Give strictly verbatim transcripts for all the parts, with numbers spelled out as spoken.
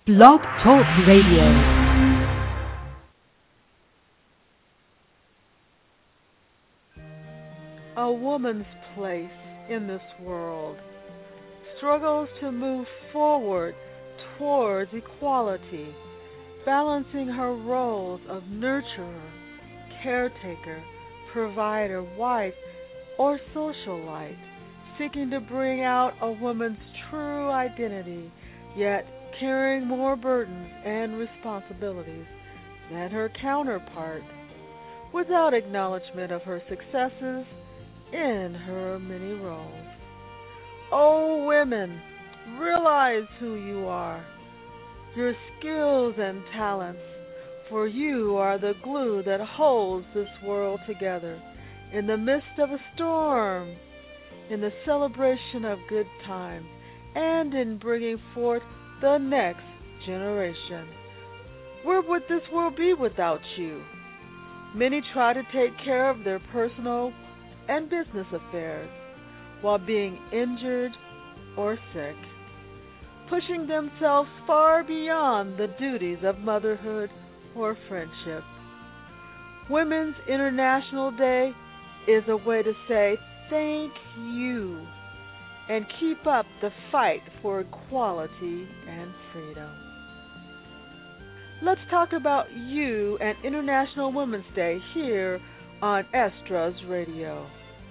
Blog Talk Radio. A woman's place in this world struggles to move forward towards equality, balancing her roles of nurturer, caretaker, provider, wife, or socialite, seeking to bring out a woman's true identity, yet carrying more burdens and responsibilities than her counterpart, without acknowledgement of her successes in her many roles. Oh, women, realize who you are, your skills and talents, for you are the glue that holds this world together in the midst of a storm, in the celebration of good times, and in bringing forth the next generation. Where would this world be without you? Many try to take care of their personal and business affairs while being injured or sick, pushing themselves far beyond the duties of motherhood or friendship. Women's International Day is a way to say thank you and keep up the fight for equality and freedom. Let's talk about you and International Women's Day here on Estra's Radio.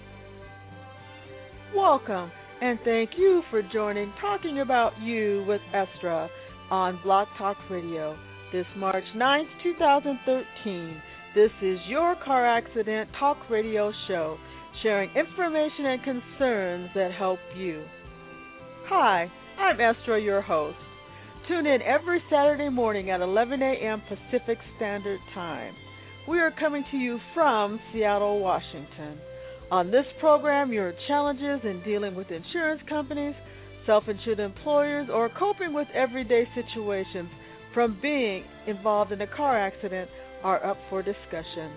Welcome, and thank you for joining Talking About You with Estra on Blog Talk Radio this March ninth, twenty thirteen. This is your car accident talk radio show, sharing information and concerns that help you. Hi, I'm Estra, your host. Tune in every Saturday morning at eleven a.m. Pacific Standard Time. We are coming to you from Seattle, Washington. On this program, your challenges in dealing with insurance companies, self-insured employers, or coping with everyday situations from being involved in a car accident are up for discussion.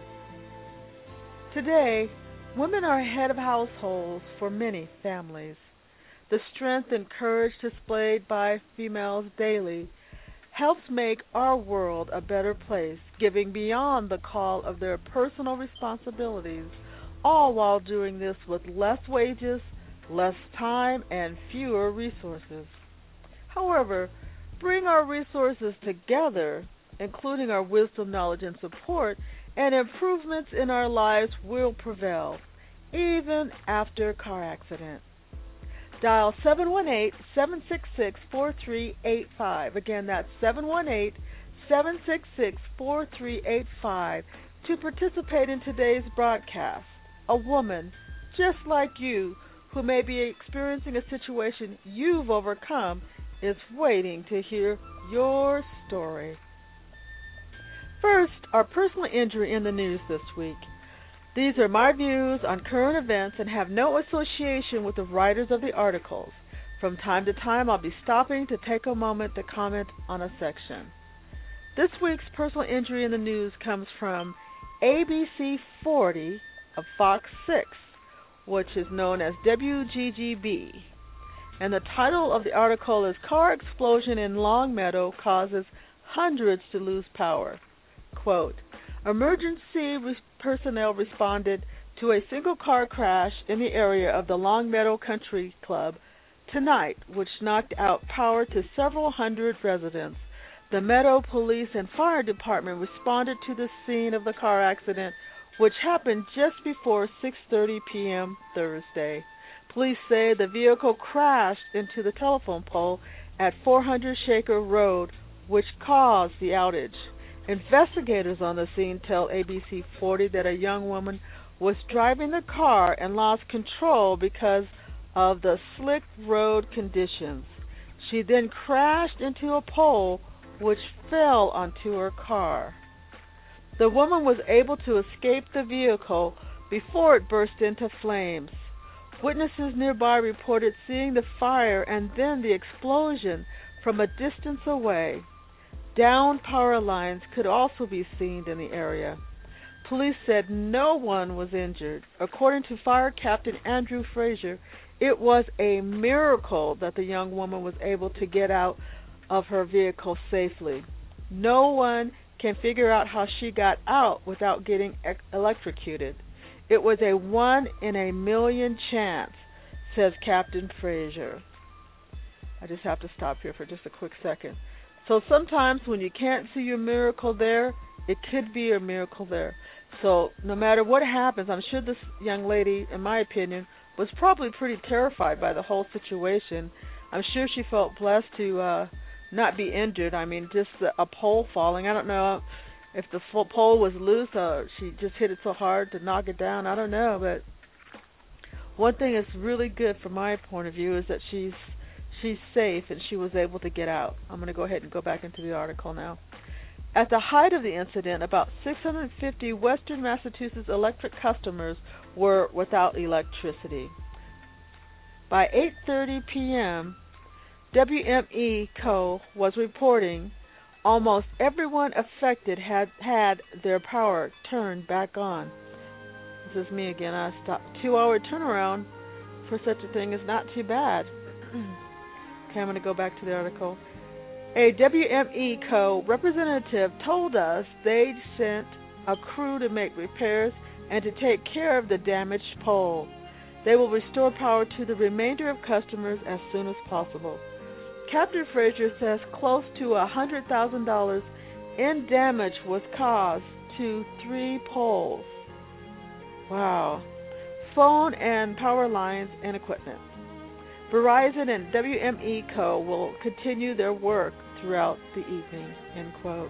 Today, women are head of households for many families. The strength and courage displayed by females daily helps make our world a better place, giving beyond the call of their personal responsibilities, all while doing this with less wages, less time, and fewer resources. However, bring our resources together, including our wisdom, knowledge, and support, and improvements in our lives will prevail, even after a car accident. Dial seven one eight, seven six six, four three eight five. Again, that's seven one eight, seven six six, four three eight five to participate in today's broadcast. A woman just like you who may be experiencing a situation you've overcome is waiting to hear your story. First, our personal injury in the news this week. These are my views on current events and have no association with the writers of the articles. From time to time, I'll be stopping to take a moment to comment on a section. This week's personal injury in the news comes from A B C forty of Fox six, which is known as W G G B. And the title of the article is Car Explosion in Longmeadow Causes Hundreds to Lose Power. Quote, emergency re- personnel responded to a single car crash in the area of the Longmeadow Country Club tonight, which knocked out power to several hundred residents. The Meadow Police and Fire Department responded to the scene of the car accident, which happened just before six thirty p.m. Thursday. Police say the vehicle crashed into the telephone pole at four hundred Shaker Road, which caused the outage. Investigators on the scene tell A B C forty that a young woman was driving the car and lost control because of the slick road conditions. She then crashed into a pole which fell onto her car. The woman was able to escape the vehicle before it burst into flames. Witnesses nearby reported seeing the fire and then the explosion from a distance away. Downed power lines could also be seen in the area. Police said no one was injured. According to Fire Captain Andrew Fraser, it was a miracle that the young woman was able to get out of her vehicle safely. No one can figure out how she got out without getting ec- electrocuted. It was a one in a million chance, says Captain Fraser. I just have to stop here for just a quick second. So sometimes when you can't see your miracle there, it could be a miracle there. So no matter what happens, I'm sure this young lady, in my opinion, was probably pretty terrified by the whole situation. I'm sure she felt blessed to uh, not be injured. I mean, just a pole falling. I don't know if the full pole was loose or she just hit it so hard to knock it down. I don't know, but one thing that's really good from my point of view is that she's she's safe and she was able to get out. I'm going to go ahead and go back into the article now. At the height of the incident, about six hundred fifty Western Massachusetts electric customers were without electricity. By eight thirty p.m., W M E Co. was reporting almost everyone affected had had their power turned back on. This is me again. I stopped. Two-hour turnaround for such a thing is not too bad. Okay, I'm going to go back to the article. A W M E Co. representative told us they'd sent a crew to make repairs and to take care of the damaged pole. They will restore power to the remainder of customers as soon as possible. Captain Fraser says close to one hundred thousand dollars in damage was caused to three poles. Wow. Phone and power lines and equipment. Verizon and W M E Co. will continue their work throughout the evening, end quote.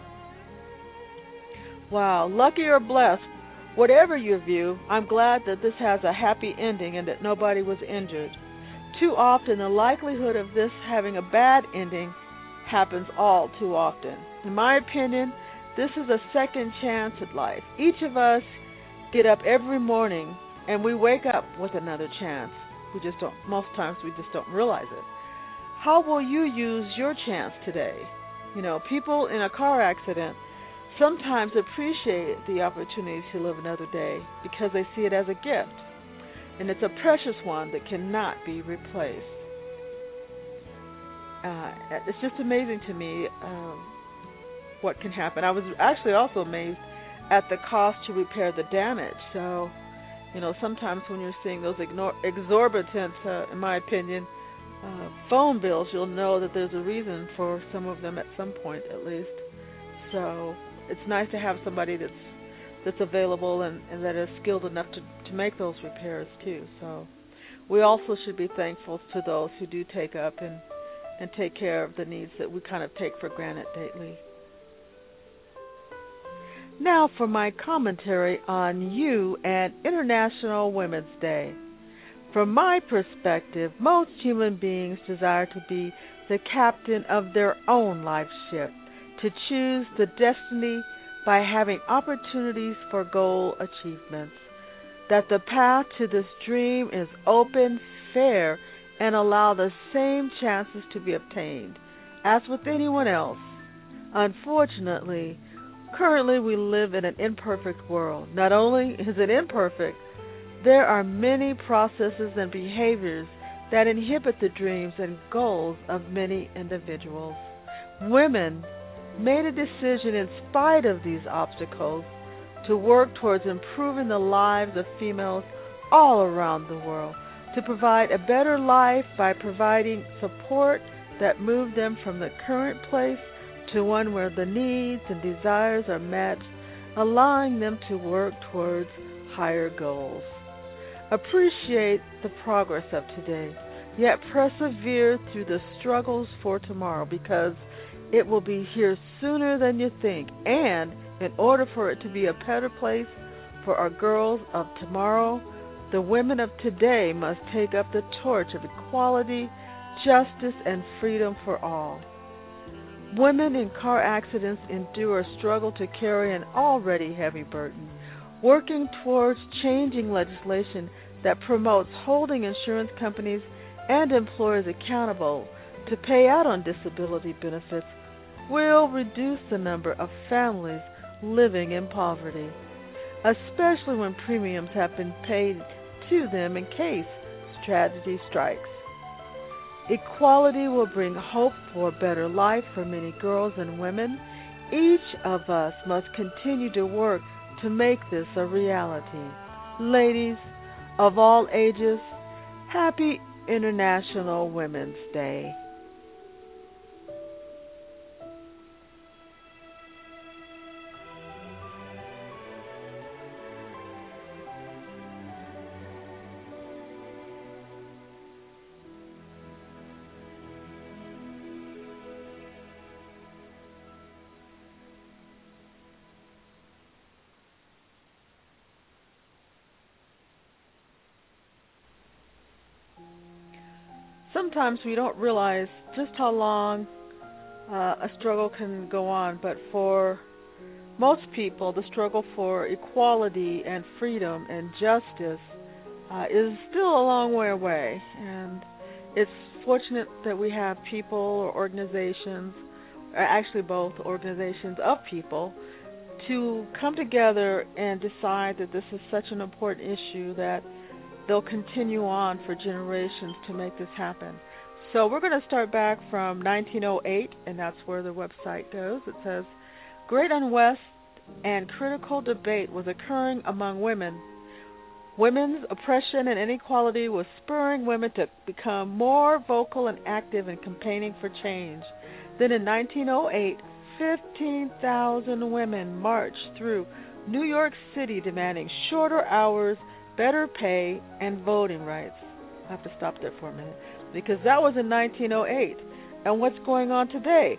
Wow, lucky or blessed, whatever your view, I'm glad that this has a happy ending and that nobody was injured. Too often, the likelihood of this having a bad ending happens all too often. In my opinion, this is a second chance at life. Each of us get up every morning and we wake up with another chance. We just don't, most times we just don't realize it. How will you use your chance today? You know, people in a car accident sometimes appreciate the opportunity to live another day because they see it as a gift. And it's a precious one that cannot be replaced. Uh, it's just amazing to me um, what can happen. I was actually also amazed at the cost to repair the damage. So, you know, sometimes when you're seeing those ignore, exorbitant, uh, in my opinion, uh, phone bills, you'll know that there's a reason for some of them at some point at least. So it's nice to have somebody that's that's available and, and that is skilled enough to, to make those repairs too. So we also should be thankful to those who do take up and, and take care of the needs that we kind of take for granted daily. Now for my commentary on you and International Women's Day. From my perspective, most human beings desire to be the captain of their own life ship, to choose the destiny by having opportunities for goal achievements, that the path to this dream is open, fair, and allow the same chances to be obtained as with anyone else. Unfortunately, currently we live in an imperfect world. Not only is it imperfect, there are many processes and behaviors that inhibit the dreams and goals of many individuals. Women made a decision in spite of these obstacles to work towards improving the lives of females all around the world, to provide a better life by providing support that moved them from the current place to one where the needs and desires are met, allowing them to work towards higher goals. Appreciate the progress of today, yet persevere through the struggles for tomorrow, because it will be here sooner than you think. And in order for it to be a better place for our girls of tomorrow, the women of today must take up the torch of equality, justice, and freedom for all. Women in car accidents endure a struggle to carry an already heavy burden, working towards changing legislation that promotes holding insurance companies and employers accountable to pay out on disability benefits will reduce the number of families living in poverty, especially when premiums have been paid to them in case tragedy strikes. Equality will bring hope for a better life for many girls and women. Each of us must continue to work to make this a reality. Ladies of all ages, happy International Women's Day. Sometimes we don't realize just how long uh, a struggle can go on, but for most people, the struggle for equality and freedom and justice uh, is still a long way away. And it's fortunate that we have people or organizations, or actually both organizations of people, to come together and decide that this is such an important issue that they'll continue on for generations to make this happen. So we're going to start back from nineteen oh eight, and that's where the website goes. It says, great unrest and critical debate was occurring among women. Women's oppression and inequality was spurring women to become more vocal and active in campaigning for change. Then in nineteen oh eight, fifteen thousand women marched through New York City demanding shorter hours, better pay, and voting rights. I have to stop there for a minute because that was in nineteen oh eight. And what's going on today?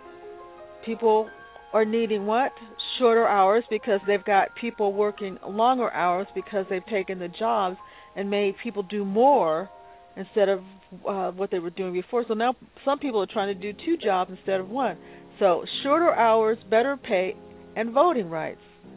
People are needing what? Shorter hours because they've got people working longer hours because they've taken the jobs and made people do more instead of uh, what they were doing before. So now some people are trying to do two jobs instead of one. So shorter hours, better pay, and voting rights.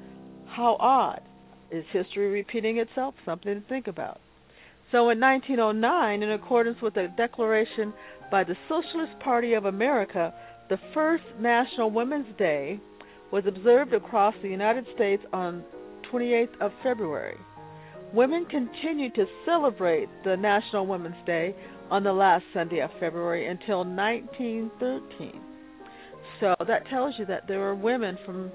How odd. Is history repeating itself? Something to think about. So in nineteen oh nine, in accordance with a declaration by the Socialist Party of America, the first National Women's Day was observed across the United States on twenty-eighth of February. Women continued to celebrate the National Women's Day on the last Sunday of February until nineteen thirteen. So that tells you that there were women from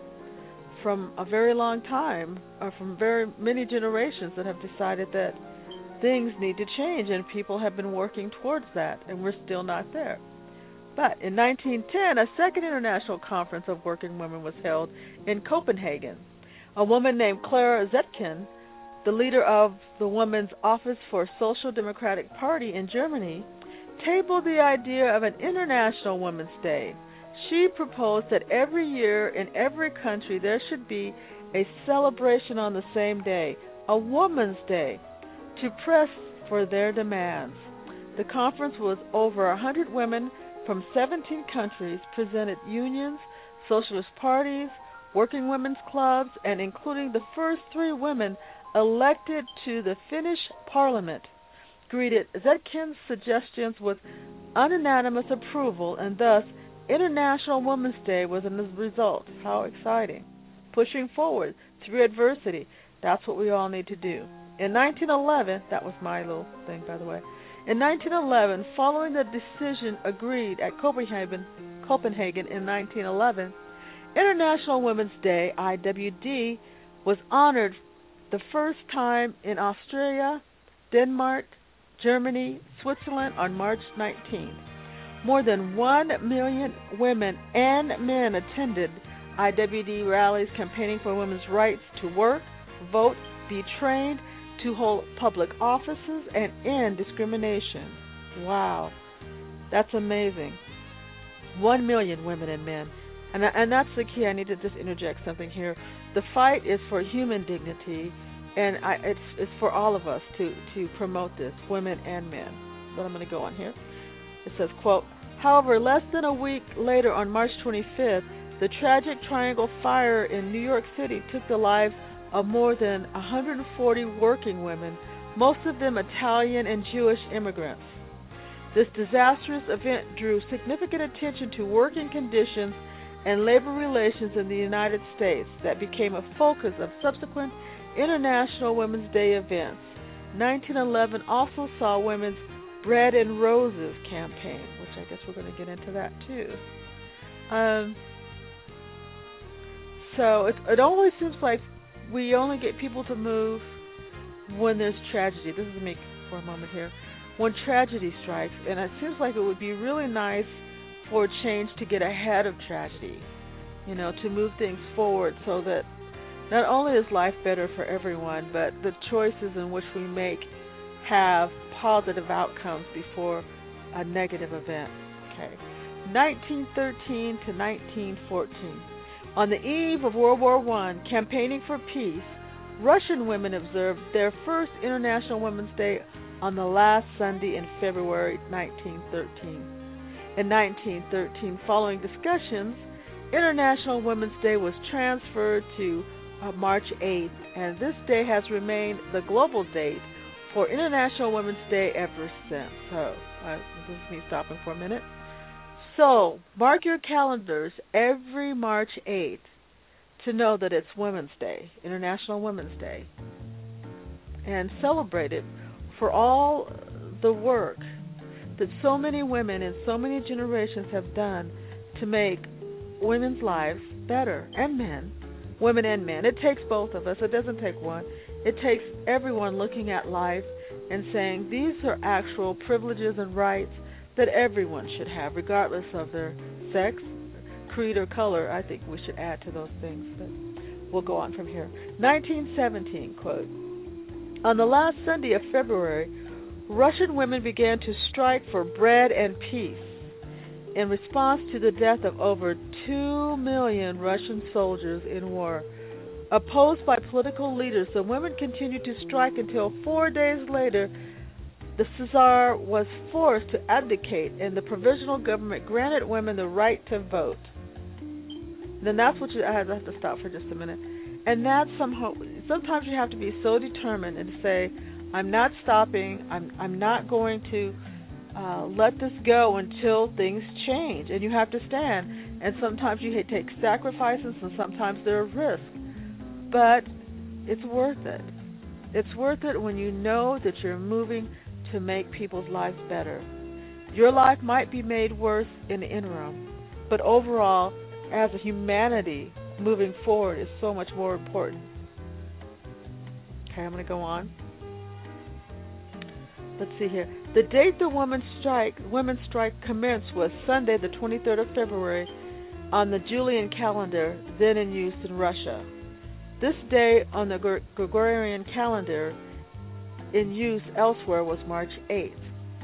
from a very long time, or from very many generations, that have decided that things need to change, and people have been working towards that, and we're still not there. But in nineteen ten, a second international conference of working women was held in Copenhagen. A woman named Clara Zetkin, the leader of the Women's Office for Social Democratic Party in Germany, tabled the idea of an International Women's Day. She proposed that every year in every country there should be a celebration on the same day, a Woman's Day, to press for their demands. The conference was over one hundred women from seventeen countries, presented unions, socialist parties, working women's clubs, and including the first three women elected to the Finnish parliament, greeted Zetkin's suggestions with unanimous approval, and thus International Women's Day was a result. How exciting. Pushing forward through adversity. That's what we all need to do. In nineteen eleven, that was my little thing, by the way. In nineteen eleven, following the decision agreed at Copenhagen, Copenhagen in nineteen eleven, International Women's Day, I W D, was honored the first time in Australia, Denmark, Germany, Switzerland on March nineteenth. More than one million women and men attended I W D rallies campaigning for women's rights to work, vote, be trained, to hold public offices, and end discrimination. Wow, that's amazing. One million women and men. And, and that's the key. I need to just interject something here. The fight is for human dignity, and I, it's, it's for all of us to, to promote this, women and men. But I'm going to go on here. It says, quote, however, less than a week later, on March twenty-fifth, the tragic Triangle Fire in New York City took the lives of more than one hundred forty working women, most of them Italian and Jewish immigrants. This disastrous event drew significant attention to working conditions and labor relations in the United States that became a focus of subsequent International Women's Day events. nineteen eleven also saw women's Bread and Roses campaign, which I guess we're going to get into that too. Um, so it, it always seems like we only get people to move when there's tragedy. This is me for a moment here. When tragedy strikes, and it seems like it would be really nice for change to get ahead of tragedy, you know, to move things forward so that not only is life better for everyone, but the choices in which we make have positive outcomes before a negative event. Okay. nineteen thirteen to nineteen fourteen. On the eve of World War One, campaigning for peace, Russian women observed their first International Women's Day on the last Sunday in February nineteen thirteen. In nineteen thirteen, following discussions, International Women's Day was transferred to uh, March eighth, and this day has remained the global date for International Women's Day ever since. So, uh, this is me stopping for a minute. So, mark your calendars every March eighth to know that it's Women's Day, International Women's Day, and celebrate it for all the work that so many women in so many generations have done to make women's lives better, and men, women and men. It takes both of us. It doesn't take one. It takes everyone looking at life and saying these are actual privileges and rights that everyone should have, regardless of their sex, creed, or color. I think we should add to those things, but we'll go on from here. nineteen seventeen, quote, on the last Sunday of February, Russian women began to strike for bread and peace in response to the death of over two million Russian soldiers in war. Opposed by political leaders, the women continued to strike until four days later the Tsar was forced to abdicate and the provisional government granted women the right to vote. Then that's what you, I have to stop for just a minute. And that's somehow, sometimes you have to be so determined and say, I'm not stopping, I'm I'm not going to uh, let this go until things change. And you have to stand. And sometimes you take sacrifices and sometimes there are risks. But it's worth it. It's worth it when you know that you're moving to make people's lives better. Your life might be made worse in the interim, but overall, as a humanity, moving forward is so much more important. Okay, I'm going to go on. Let's see here. The date the women's strike, women's strike commenced was Sunday, the twenty-third of February, on the Julian calendar, then in use in Russia. This day on the Gregorian calendar in use elsewhere was March eighth.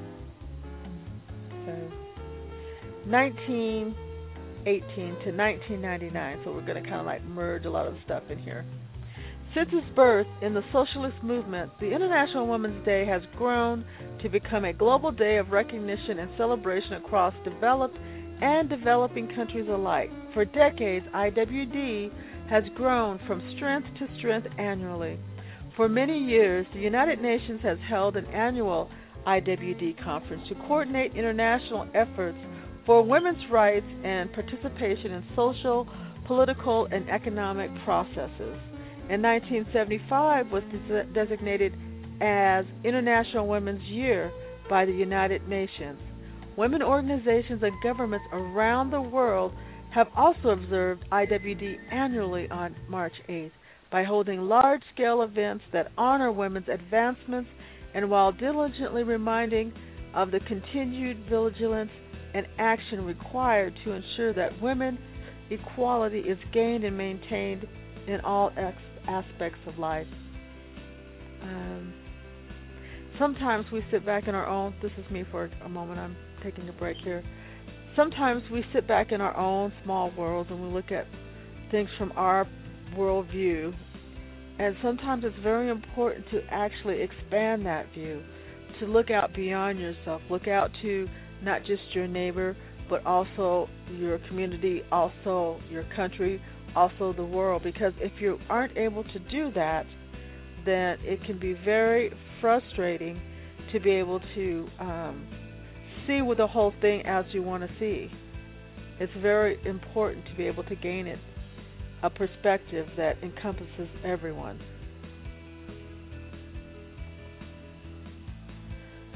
So, nineteen eighteen to nineteen ninety-nine, so we're going to kind of like merge a lot of stuff in here. Since its birth in the socialist movement, the International Women's Day has grown to become a global day of recognition and celebration across developed and developing countries alike. For decades, I W D has grown from strength to strength annually. For many years, the United Nations has held an annual I W D conference to coordinate international efforts for women's rights and participation in social, political, and economic processes. In nineteen seventy-five was des- designated as International Women's Year by the United Nations. Women organizations and governments around the world have also observed I W D annually on March eighth by holding large-scale events that honor women's advancements and while diligently reminding of the continued vigilance and action required to ensure that women's equality is gained and maintained in all ex- aspects of life. Um, sometimes we sit back in our own, this is me for a moment, I'm taking a break here. Sometimes we sit back in our own small worlds and we look at things from our worldview. And sometimes it's very important to actually expand that view, to look out beyond yourself, look out to not just your neighbor, but also your community, also your country, also the world. Because if you aren't able to do that, then it can be very frustrating to be able to um, see with the whole thing as you want to see. It's very important to be able to gain it, a perspective that encompasses everyone.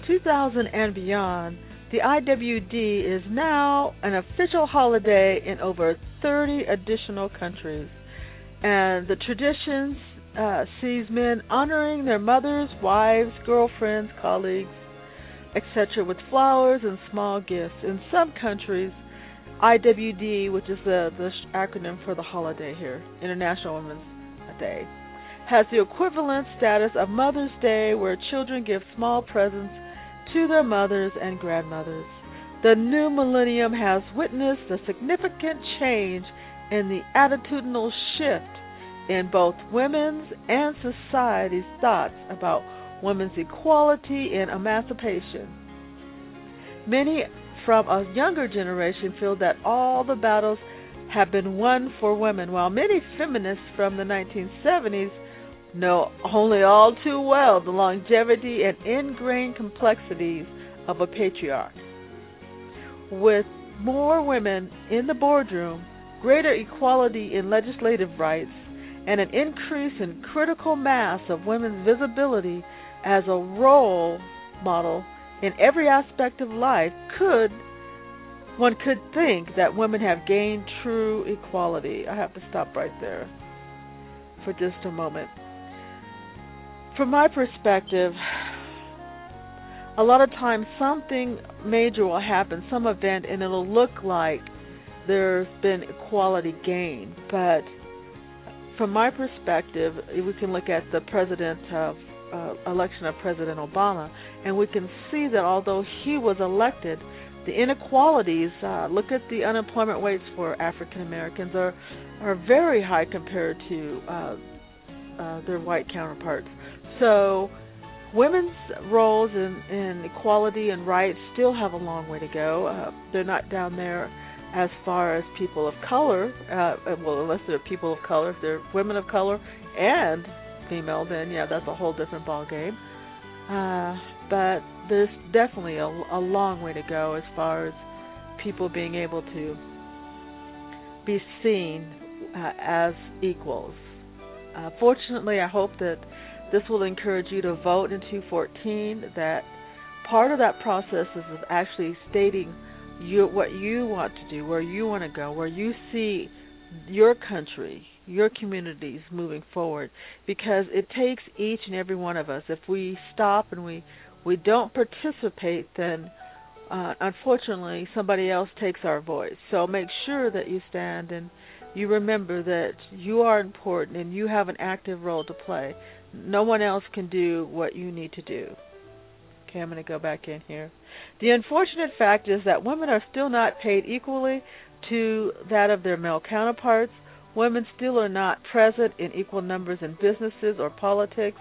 two thousand and beyond, the I W D is now an official holiday in over thirty additional countries. And the traditions uh, sees men honoring their mothers, wives, girlfriends, colleagues, et cetera with flowers and small gifts. In some countries, I W D, which is the, the acronym for the holiday here, International Women's Day, has the equivalent status of Mother's Day, where children give small presents to their mothers and grandmothers. The new millennium has witnessed a significant change in the attitudinal shift in both women's and society's thoughts about women's equality and emancipation. Many from a younger generation feel that all the battles have been won for women, while many feminists from the nineteen seventies know only all too well the longevity and ingrained complexities of a patriarch. With more women in the boardroom, greater equality in legislative rights, and an increase in critical mass of women's visibility as a role model in every aspect of life, could one could think that women have gained true equality. I have to stop right there for just a moment. From my perspective, a lot of times something major will happen, some event, and it'll look like there's been equality gained. But from my perspective, we can look at the president of uh, election of President Obama, and we can see that although he was elected, the inequalities, uh, look at the unemployment rates for African Americans, are are very high compared to uh, uh, their white counterparts. So women's roles in, in equality and rights still have a long way to go. Uh, they're not down there as far as people of color, uh, well, unless they're people of color. If they're women of color and female, then yeah, that's a whole different ballgame. Uh, but there's definitely a, a long way to go as far as people being able to be seen uh, as equals. Uh, fortunately, I hope that this will encourage you to vote in two fourteen, that part of that process is actually stating you, what you want to do, where you want to go, where you see your country, your communities moving forward, because it takes each and every one of us. If we stop and we, we don't participate, then uh, unfortunately somebody else takes our voice. So make sure that you stand and you remember that you are important and you have an active role to play. No one else can do what you need to do. Okay, I'm going to go back in here. The unfortunate fact is that women are still not paid equally to that of their male counterparts. Women still are not present in equal numbers in businesses or politics.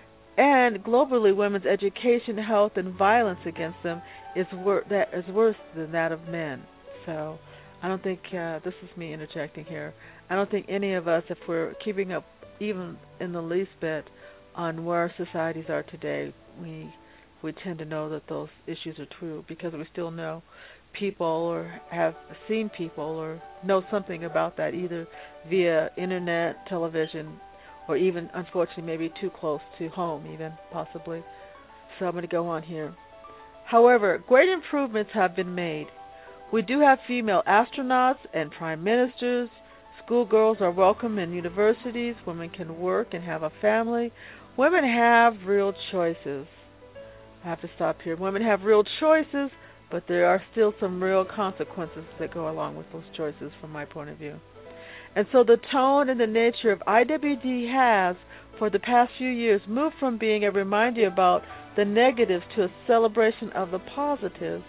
And globally, women's education, health, and violence against them is, wor- that is worse than that of men. So I don't think, uh, this is me interjecting here, I don't think any of us, if we're keeping up even in the least bit on where our societies are today, we we tend to know that those issues are true, because we still know people or have seen people or know something about that, either via internet, television, or even, unfortunately, maybe too close to home even, possibly. So I'm going to go on here. However, great improvements have been made. We do have female astronauts and prime ministers. Schoolgirls are welcome in universities. Women can work and have a family. Women have real choices. I have to stop here. Women have real choices, but there are still some real consequences that go along with those choices from my point of view. And so the tone and the nature of I W D has, for the past few years, moved from being a reminder about the negatives to a celebration of the positives.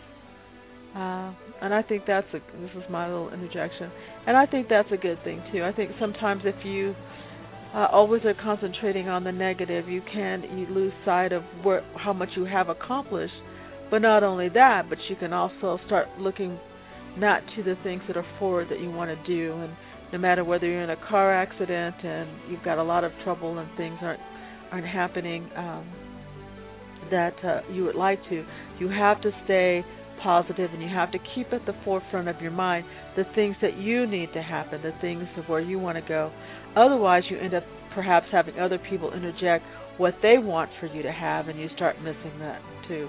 Uh, and I think that's a, this is my little interjection, and I think that's a good thing too. I think sometimes if you uh, always are concentrating on the negative, you can you lose sight of where, how much you have accomplished. But not only that, but you can also start looking not to the things that are forward that you want to do. And no matter whether you're in a car accident and you've got a lot of trouble and things aren't aren't happening um, that uh, you would like to, you have to stay positive, and you have to keep at the forefront of your mind the things that you need to happen, the things of where you want to go. Otherwise, you end up perhaps having other people interject what they want for you to have, and you start missing that too.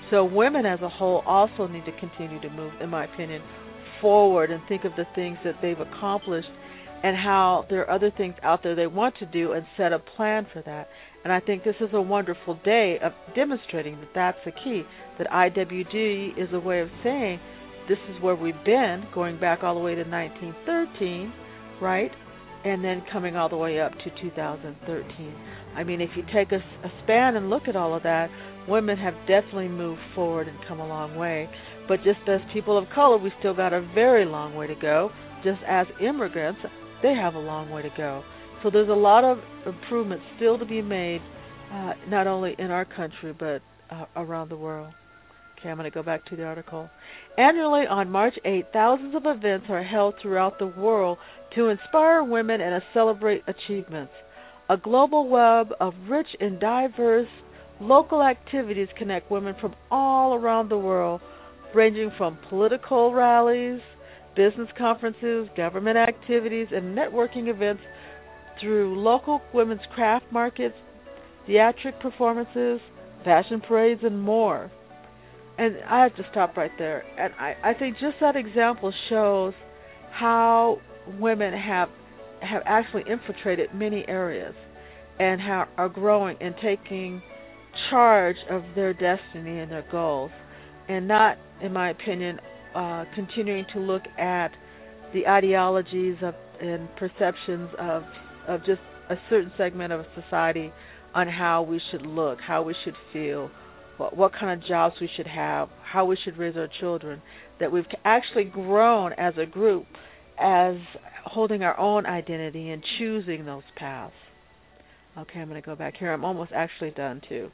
So women as a whole also need to continue to move, in my opinion, forward and think of the things that they've accomplished and how there are other things out there they want to do and set a plan for that. And I think this is a wonderful day of demonstrating that that's the key, that I W D is a way of saying this is where we've been, going back all the way to nineteen thirteen, right, and then coming all the way up to two thousand thirteen. I mean, if you take a, a span and look at all of that, women have definitely moved forward and come a long way. But just as people of color, we still got a very long way to go. Just as immigrants, they have a long way to go. So there's a lot of improvements still to be made, uh, not only in our country, but uh, around the world. Okay, I'm going to go back to the article. Annually on March eighth, thousands of events are held throughout the world to inspire women and to celebrate achievements. A global web of rich and diverse local activities connect women from all around the world, ranging from political rallies, business conferences, government activities, and networking events through local women's craft markets, theatric performances, fashion parades, and more. And I have to stop right there. And I, I think just that example shows how women have have actually infiltrated many areas and how are growing and taking charge of their destiny and their goals, and not, in my opinion, uh, continuing to look at the ideologies of and perceptions of of just a certain segment of society on how we should look, how we should feel, what, what kind of jobs we should have, how we should raise our children, that we've actually grown as a group as holding our own identity and choosing those paths. Okay, I'm going to go back here. I'm almost actually done, too.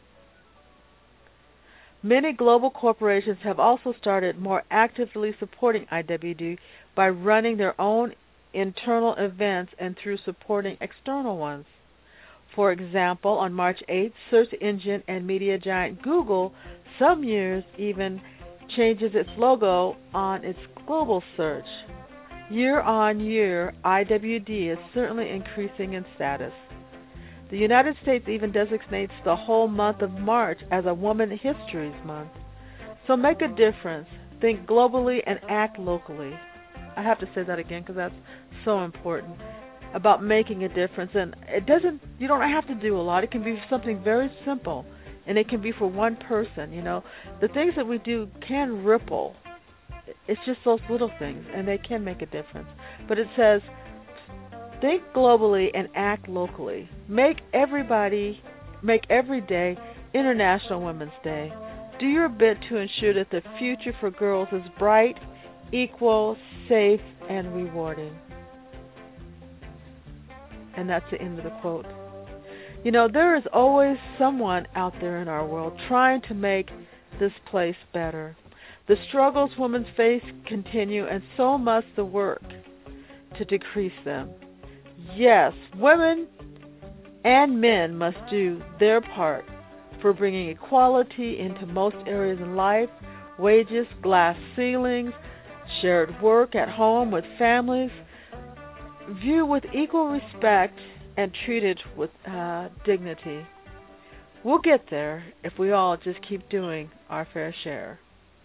Many global corporations have also started more actively supporting I W D by running their own internal events and through supporting external ones. For example, on March eighth, search engine and media giant Google some years even changes its logo on its global search. Year on year, I W D is certainly increasing in status. The United States even designates the whole month of March as a Woman History Month. So make a difference. Think globally and act locally. I have to say that again because that's so important about making a difference. And it doesn't, you don't have to do a lot. It can be something very simple, and it can be for one person. You know, the things that we do can ripple. It's just those little things, and they can make a difference. But it says, think globally and act locally. Make everybody, make every day International Women's Day. Do your bit to ensure that the future for girls is bright, equal, safe, and rewarding. And that's the end of the quote. You know, there is always someone out there in our world trying to make this place better. The struggles women face continue, and so must the work to decrease them. Yes, women and men must do their part for bringing equality into most areas in life, wages, glass ceilings, shared work at home with families, viewed with equal respect and treated with uh, dignity. We'll get there if we all just keep doing our fair share.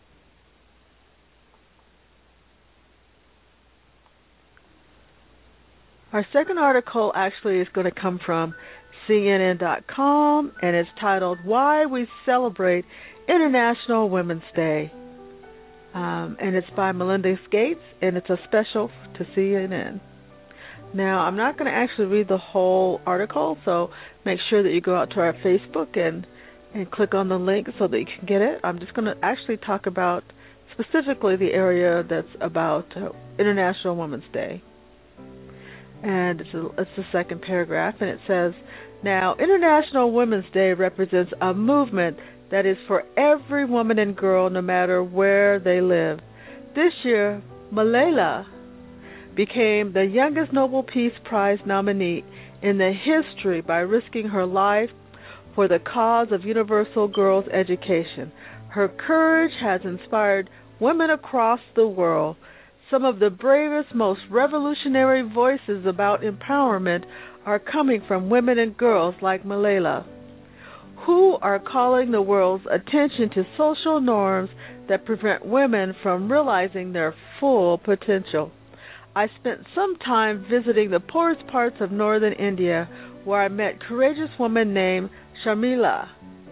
Our second article actually is going to come from C N N dot com, and it's titled, Why We Celebrate International Women's Day. Um, and it's by Melinda Gates, and it's a special to C N N. Now, I'm not going to actually read the whole article, so make sure that you go out to our Facebook and, and click on the link so that you can get it. I'm just going to actually talk about specifically the area that's about uh, International Women's Day. And it's, a, it's the second paragraph, and it says, now, International Women's Day represents a movement that is for every woman and girl, no matter where they live. This year, Malala became the youngest Nobel Peace Prize nominee in the history by risking her life for the cause of universal girls' education. Her courage has inspired women across the world. Some of the bravest, most revolutionary voices about empowerment are coming from women and girls like Malala, who are calling the world's attention to social norms that prevent women from realizing their full potential. I spent some time visiting the poorest parts of northern India, where I met a courageous woman named Sharmila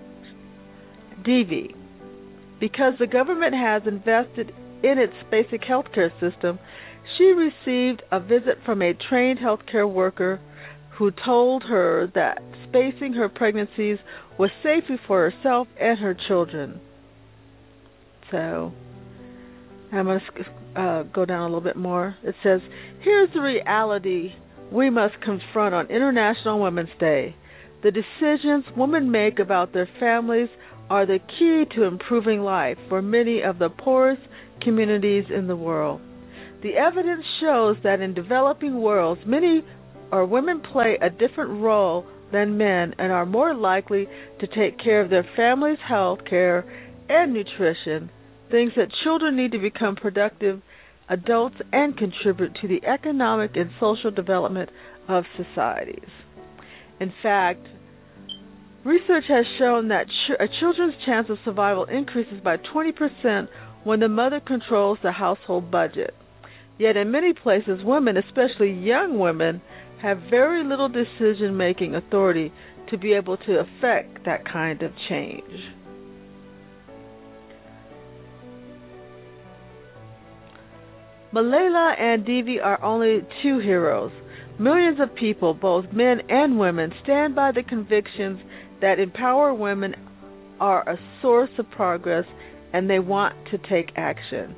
Devi. Because the government has invested in its basic healthcare system, she received a visit from a trained healthcare worker who told her that spacing her pregnancies was safe for herself and her children. So, I'm going to uh, go down a little bit more. It says, here's the reality we must confront on International Women's Day. The decisions women make about their families are the key to improving life for many of the poorest communities in the world. The evidence shows that in developing worlds, many or women play a different role than men and are more likely to take care of their family's health care and nutrition, things that children need to become productive adults and contribute to the economic and social development of societies. In fact, research has shown that ch- a children's chance of survival increases by twenty percent when the mother controls the household budget. Yet in many places, women, especially young women, have very little decision-making authority to be able to affect that kind of change. Malala and Devi are only two heroes. Millions of people, both men and women, stand by the convictions that empower women are a source of progress, and they want to take action.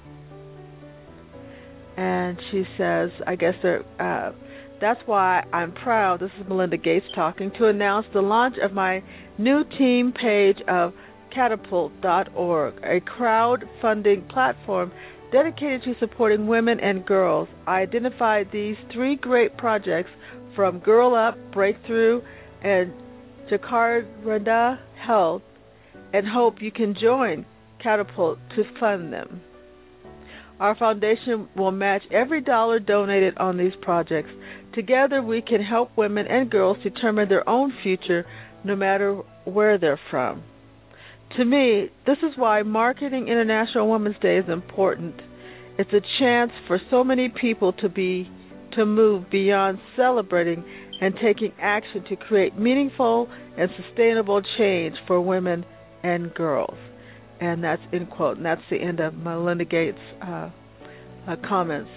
And she says, I guess they're, uh, that's why I'm proud, this is Melinda Gates talking, to announce the launch of my new team page of catapult dot org, a crowdfunding platform dedicated to supporting women and girls. I identified these three great projects from Girl Up, Breakthrough, and Jacaranda Health, and hope you can join Catapult to fund them. Our foundation will match every dollar donated on these projects. Together we can help women and girls determine their own future no matter where they're from. To me, this is why marketing International Women's Day is important. It's a chance for so many people to be to move beyond celebrating and taking action to create meaningful and sustainable change for women and girls. And that's end quote. And that's the end of Melinda Gates' uh, uh, comments.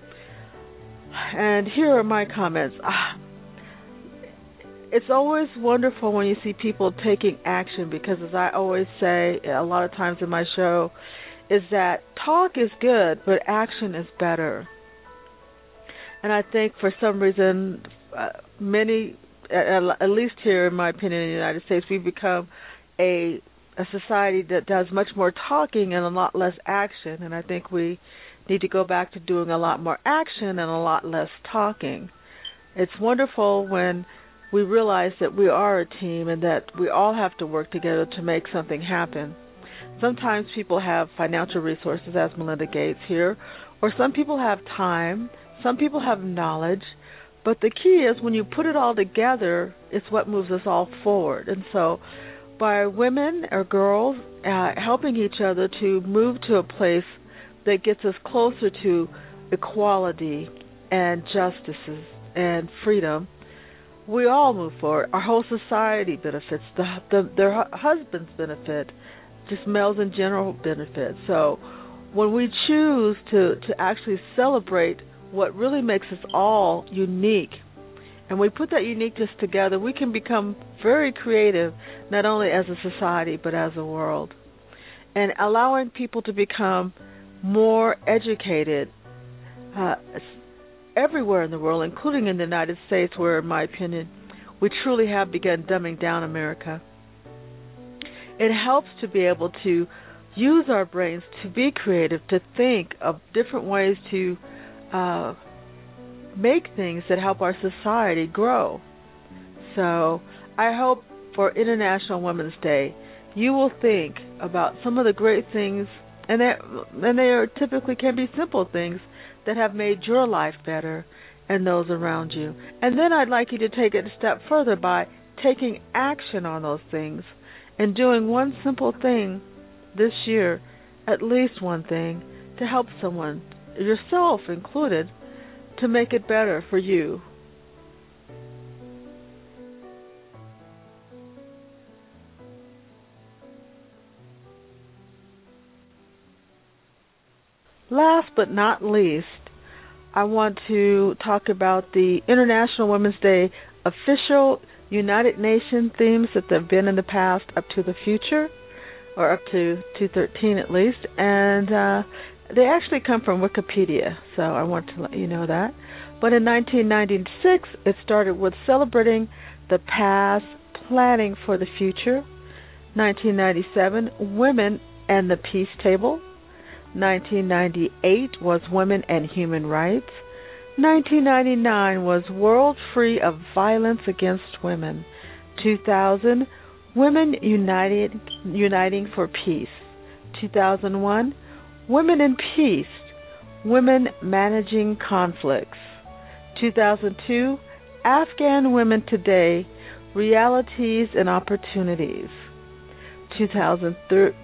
And here are my comments. Ah, it's always wonderful when you see people taking action, because as I always say a lot of times in my show, is that talk is good, but action is better. And I think for some reason, uh, many, at, at least here in my opinion in the United States, we've become a a society that does much more talking and a lot less action. And I think we need to go back to doing a lot more action and a lot less talking. It's wonderful when we realize that we are a team and that we all have to work together to make something happen. Sometimes people have financial resources, as Melinda Gates here, or some people have time, some people have knowledge, but the key is when you put it all together, it's what moves us all forward. And so by women or girls uh, helping each other to move to a place that gets us closer to equality and justices and freedom, we all move forward. Our whole society benefits. The, the, their husbands benefit. Just males in general benefit. So when we choose to, to actually celebrate what really makes us all unique, and we put that uniqueness together, we can become very creative, not only as a society but as a world. And allowing people to become more educated uh, everywhere in the world, including in the United States, where, in my opinion, we truly have begun dumbing down America. It helps to be able to use our brains to be creative, to think of different ways to uh, make things that help our society grow. So I hope for International Women's Day, you will think about some of the great things, and they, and they are typically can be simple things that have made your life better and those around you. And then I'd like you to take it a step further by taking action on those things and doing one simple thing this year, at least one thing, to help someone, yourself included, to make it better for you. Last but not least, I want to talk about the International Women's Day official United Nations themes that have been in the past up to the future, or up to two thirteen at least, and uh, they actually come from Wikipedia, so I want to let you know that. But in nineteen ninety-six, it started with celebrating the past, planning for the future. nineteen ninety-seven, Women and the Peace Table. nineteen ninety-eight was Women and Human Rights. nineteen ninety-nine was World Free of Violence Against Women. two thousand, Women United, Uniting for Peace. two thousand one, Women in Peace, Women Managing Conflicts. two thousand two, Afghan Women Today, Realities and Opportunities. two thousand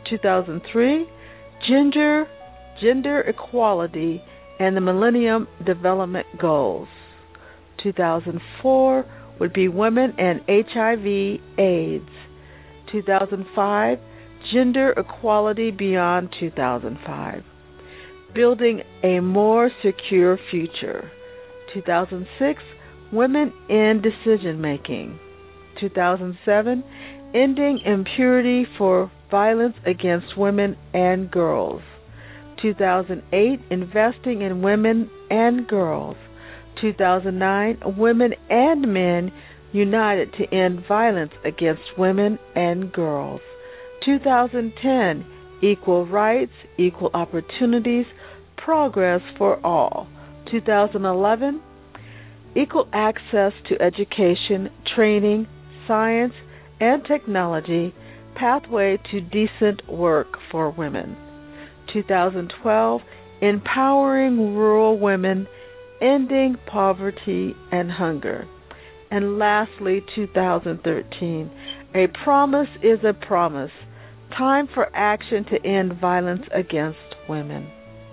three, Gender, Gender Equality and the Millennium Development Goals. two thousand four would be Women and H I V AIDS. two thousand five, Gender Equality Beyond two thousand five. Building a More Secure Future. two thousand six, Women in Decision Making. two thousand seven, Ending Impunity for Violence Against Women and Girls. two thousand eight, Investing in Women and Girls. two thousand nine, Women and Men United to End Violence Against Women and Girls. two thousand ten, Equal Rights, Equal Opportunities, Progress for All. two thousand eleven, Equal Access to Education, Training, Science, and Technology, Pathway to Decent Work for Women. two thousand twelve, Empowering Rural Women, Ending Poverty and Hunger. And lastly, two thousand thirteen, A Promise is a Promise, Time for Action to End Violence Against Women.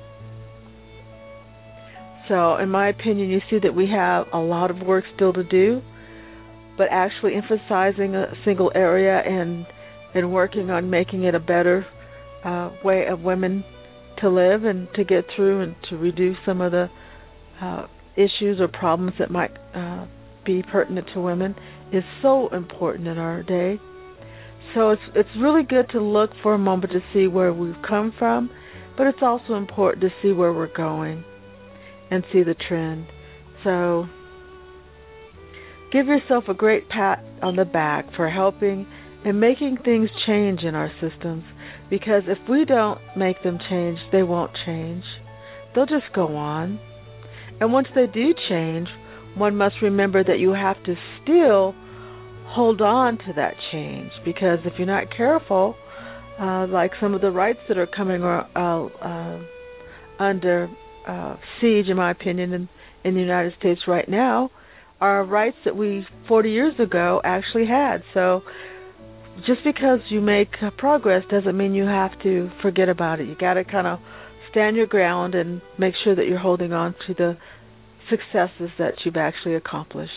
So, in my opinion, you see that we have a lot of work still to do, but actually emphasizing a single area and and working on making it a better uh, way of women to live and to get through and to reduce some of the uh, issues or problems that might uh, be pertinent to women is so important in our day. So it's it's really good to look for a moment to see where we've come from, but it's also important to see where we're going and see the trend. So give yourself a great pat on the back for helping and making things change in our systems, because if we don't make them change, they won't change. They'll just go on. And once they do change, one must remember that you have to still hold on to that change, because if you're not careful, uh, like some of the rights that are coming uh, uh, under uh, siege, in my opinion, in, in the United States right now, are rights that we forty years ago actually had. So just because you make progress doesn't mean you have to forget about it. You got to kind of stand your ground and make sure that you're holding on to the successes that you've actually accomplished.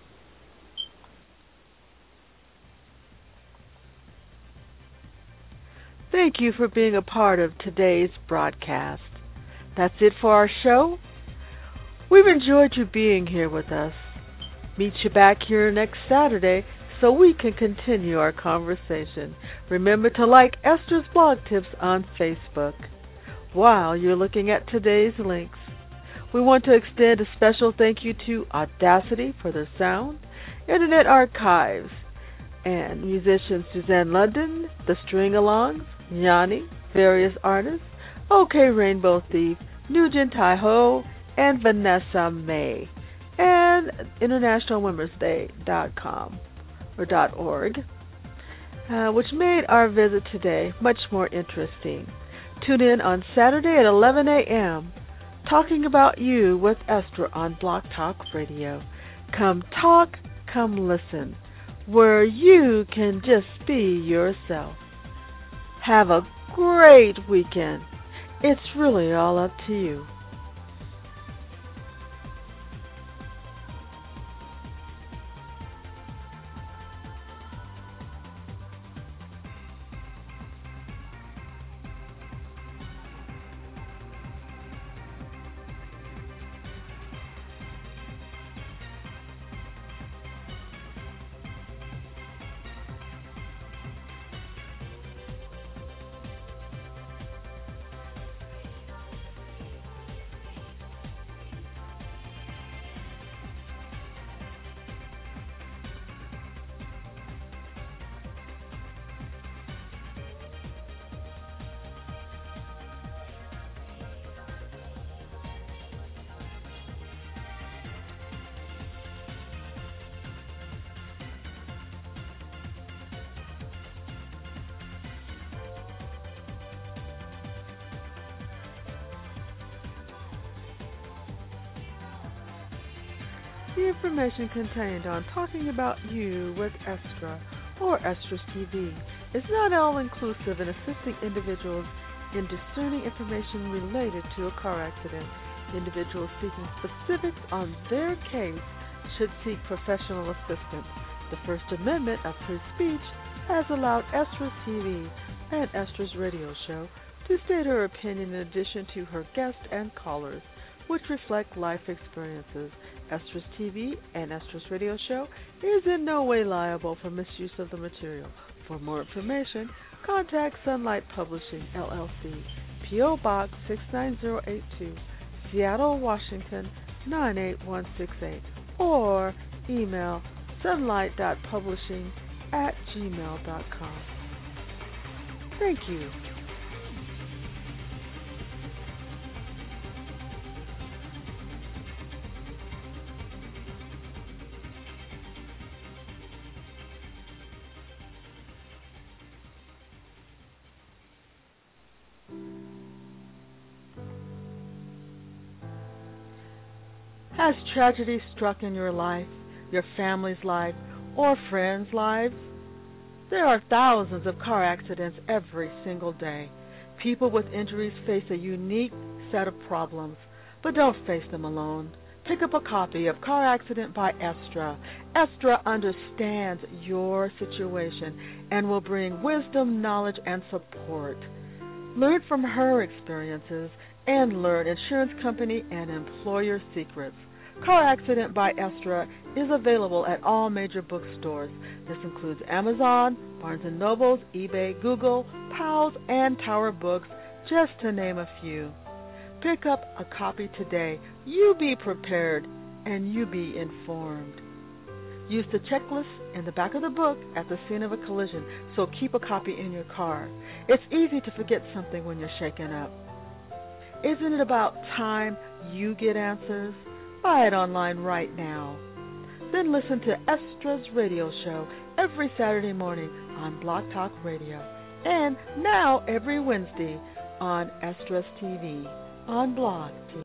Thank you for being a part of today's broadcast. That's it for our show. We've enjoyed you being here with us. Meet you back here next Saturday so we can continue our conversation. Remember to like Esther's Blog Tips on Facebook. While you're looking at today's links, we want to extend a special thank you to Audacity for their sound, Internet Archives, and musicians Suzanne London, The String-Alongs, Yanni, various artists, OK Rainbow Thief, Nugent Taiho, and Vanessa May, and international women's day dot com or .org, uh, which made our visit today much more interesting. Tune in on Saturday at eleven a.m. Talking About You with Esther on Blog Talk Radio. Come talk, come listen. where you can just be yourself. Have a great weekend. It's really all up to you. The information contained on Talking About You with Estra or Estra's T V is not all-inclusive in assisting individuals in discerning information related to a car accident. Individuals seeking specifics on their case should seek professional assistance. The First Amendment of free speech has allowed Estra's T V and Estra's radio show to state her opinion in addition to her guests and callers, which reflect life experiences. Estra's T V and Estra's radio show is in no way liable for misuse of the material. For more information, contact Sunlight Publishing, L L C, P O. Box six nine zero eight two, Seattle, Washington nine eight one six eight, or email sunlight.publishing at gmail dot com. Thank you. Has tragedy struck in your life, your family's life, or friends' lives? There are thousands of car accidents every single day. People with injuries face a unique set of problems, but don't face them alone. Pick up a copy of Car Accident by Estra. Estra understands your situation and will bring wisdom, knowledge, and support. Learn from her experiences and learn insurance company and employer secrets. Car Accident by Estra is available at all major bookstores. This includes Amazon, Barnes and Noble, eBay, Google, Powell's, and Tower Books, just to name a few. Pick up a copy today. You be prepared and you be informed. Use the checklist in the back of the book at the scene of a collision, so keep a copy in your car. It's easy to forget something when you're shaken up. Isn't it about time you get answers? Buy it online right now. Then listen to Estra's radio show every Saturday morning on Blog Talk Radio, and now every Wednesday on Estra's T V on Blog T V.